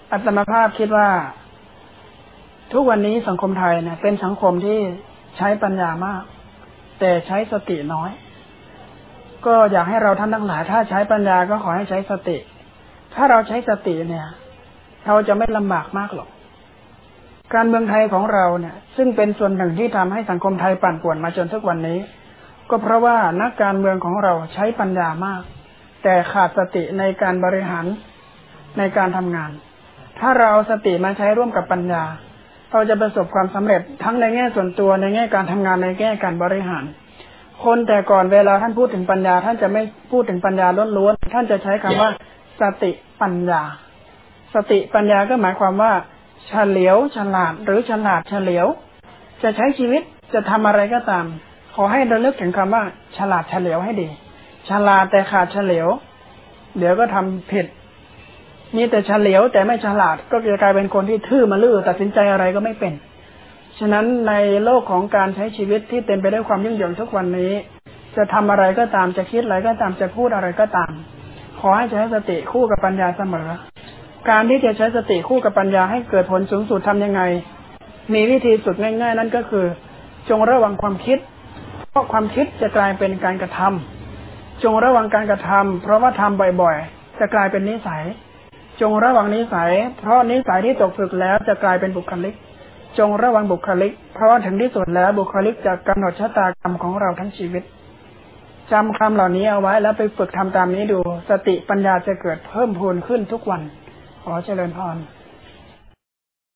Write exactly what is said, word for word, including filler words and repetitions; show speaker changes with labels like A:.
A: อาตมาภาพคิดว่าทุกวันนี้สังคมไทยเนี่ยเป็นสังคมที่ใช้ปัญญามากแต่ใช้สติน้อยก็อยากให้เราท่านทั้งหลายถ้าใช้ปัญญาก็ขอให้ใช้สติถ้าเราใช้สติเนี่ยเราจะไม่ลำบากมากหรอกการเมืองไทยของเราเนี่ยซึ่งเป็นส่วนหนึ่งที่ทำให้สังคมไทยปั่นป่วนมาจนทุกวันนี้ก็เพราะว่านักการเมืองของเราใช้ปัญญามากแต่ขาดสติในการบริหารในการทำงานถ้าเราเอาสติมาใช้ร่วมกับปัญญาเราจะประสบความสำเร็จทั้งในแง่ส่วนตัวในแง่การทำงานในแง่การบริหารคนแต่ก่อนเวลาท่านพูดถึงปัญญาท่านจะไม่พูดถึงปัญญาล้วนๆท่านจะใช้คำว่าสติปัญญาสติปัญญาก็หมายความว่าเฉลียวฉลาดหรือฉลาดเฉลียวจะใช้ชีวิตจะทำอะไรก็ตามขอให้ระลึกถึงคำว่าฉลาดเฉลียวให้ดีฉลาดแต่ขาดเฉลียวเดี๋ยวก็ทำผิดนี่แต่เฉลียวแต่ไม่ฉลาดก็จะกลายเป็นคนที่ทื่อมาลื้อตัดสินใจอะไรก็ไม่เป็นฉะนั้นในโลกของการใช้ชีวิตที่เต็มไปด้วยความยุ่งเหยิงทุกวันนี้จะทำอะไรก็ตามจะคิดอะไรก็ตามจะพูดอะไรก็ตามขอให้ใช้สติคู่กับปัญญาเสมอการที่จะใช้สติคู่กับปัญญาให้เกิดผลสูงสุดทำยังไงมีวิธีสุดง่ายๆนั่นก็คือจงระวังความคิดเพราะความคิดจะกลายเป็นการกระทำจงระวังการกระทำเพราะว่าทำบ่อยๆจะกลายเป็นนิสัยจงระวังนิสัยเพราะนิสัยที่ตกฝึกแล้วจะกลายเป็นบุคลิกจงระวังบุคลิกเพราะถึงที่สุดแล้วบุคลิกจะกำหนดชะตากรรมของเราทั้งชีวิตจำคำเหล่านี้เอาไว้แล้วไปฝึกทำตามนี้ดูสติปัญญาจะเกิดเพิ่มพูนขึ้นทุกวันขอเจริญพร